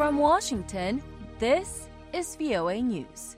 From Washington, this is VOA News.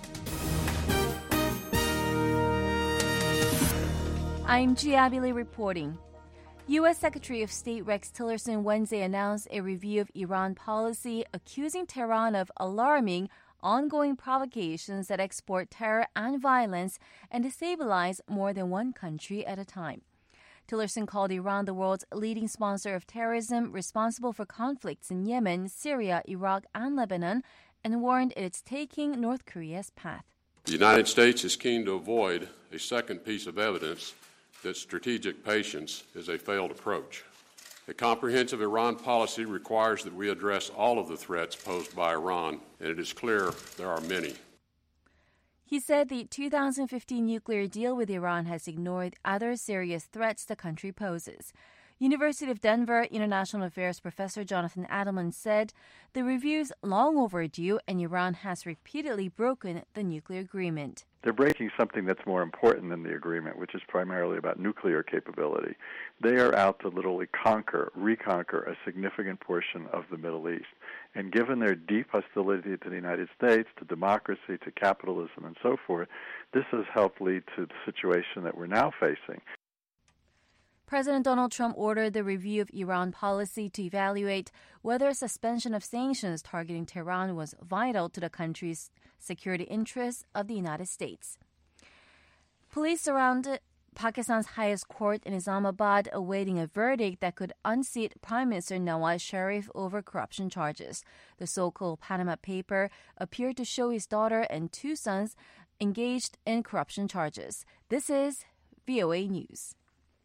I'm Gia Lee reporting. U.S. Secretary of State Rex Tillerson Wednesday announced a review of Iran policy, accusing Tehran of alarming ongoing provocations that export terror and violence and destabilize more than one country at a time. Tillerson called Iran the world's leading sponsor of terrorism, responsible for conflicts in Yemen, Syria, Iraq, and Lebanon, and warned it's taking North Korea's path. The United States is keen to avoid a second piece of evidence that strategic patience is a failed approach. A comprehensive Iran policy requires that we address all of the threats posed by Iran, and it is clear there are many. He said the 2015 nuclear deal with Iran has ignored other serious threats the country poses. University of Denver International Affairs Professor Jonathan Adelman said the review's long overdue and Iran has repeatedly broken the nuclear agreement. They're breaking something that's more important than the agreement, which is primarily about nuclear capability. They are out to literally reconquer a significant portion of the Middle East. And given their deep hostility to the United States, to democracy, to capitalism, and so forth, this has helped lead to the situation that we're now facing. President Donald Trump ordered the review of Iran policy to evaluate whether a suspension of sanctions targeting Tehran was vital to the country's security interests of the United States. Police surrounded Pakistan's highest court in Islamabad, awaiting a verdict that could unseat Prime Minister Nawaz Sharif over corruption charges. The so-called Panama Paper appeared to show his daughter and two sons engaged in corruption charges. This is VOA News.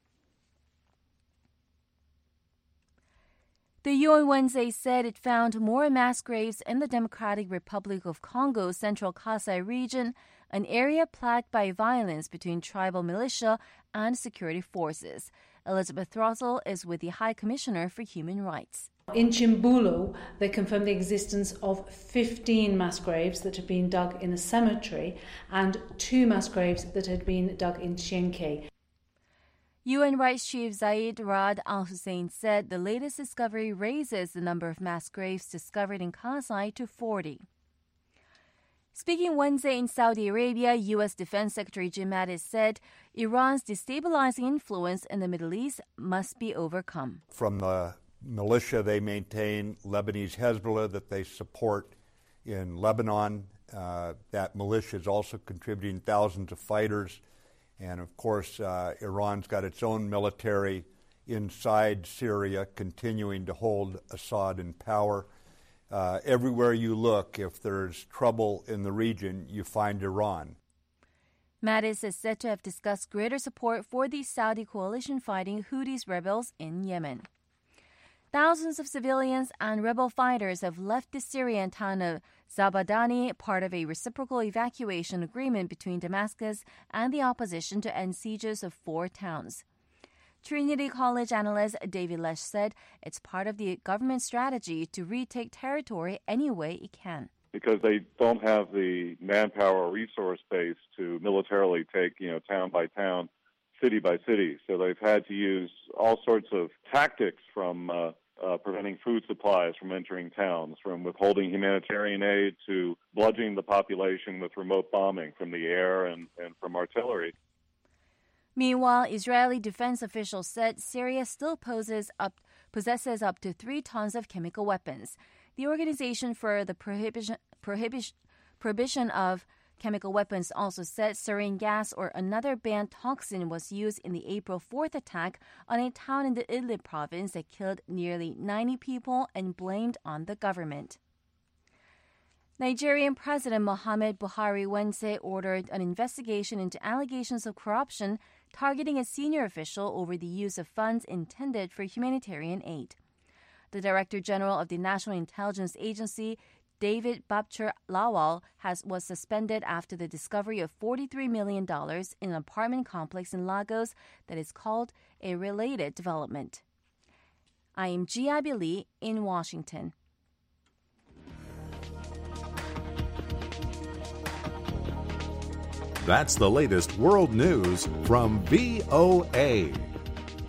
The UN Wednesday said it found more mass graves in the Democratic Republic of Congo's central Kasai region, an area plagued by violence between tribal militia and security forces. Elizabeth Throttle is with the High Commissioner for Human Rights. In Chimbulu, they confirmed the existence of 15 mass graves that had been dug in a cemetery and 2 mass graves that had been dug in Chienke. UN Rights Chief Zaid Ra'ad al-Hussein said the latest discovery raises the number of mass graves discovered in Kasai to 40. Speaking Wednesday in Saudi Arabia, U.S. Defense Secretary Jim Mattis said Iran's destabilizing influence in the Middle East must be overcome. From the militia they maintain, Lebanese Hezbollah that they support in Lebanon, that militia is also contributing thousands of fighters. And, of course, Iran's got its own military inside Syria, continuing to hold Assad in power. Everywhere you look, if there's trouble in the region, you find Iran. Mattis is said to have discussed greater support for the Saudi coalition fighting Houthis rebels in Yemen. Thousands of civilians and rebel fighters have left the Syrian town of Zabadani, part of a reciprocal evacuation agreement between Damascus and the opposition to end sieges of 4 towns. Trinity College analyst David Lesh said it's part of the government strategy to retake territory any way it can. Because they don't have the manpower or resource base to militarily take, town by town, city by city. So they've had to use all sorts of tactics from preventing food supplies from entering towns, from withholding humanitarian aid to bludgeoning the population with remote bombing from the air and from artillery. Meanwhile, Israeli defense officials said Syria still possesses up to 3 tons of chemical weapons. The Organization for the Prohibition of Chemical Weapons also said sarin gas or another banned toxin was used in the April 4th attack on a town in the Idlib province that killed nearly 90 people and blamed on the government. Nigerian President Muhammadu Buhari Wednesday ordered an investigation into allegations of corruption targeting a senior official over the use of funds intended for humanitarian aid. The Director General of the National Intelligence Agency, David Babchir Lawal, was suspended after the discovery of $43 million in an apartment complex in Lagos that is called a related development. I am Gia Lee in Washington. That's the latest world news from VOA.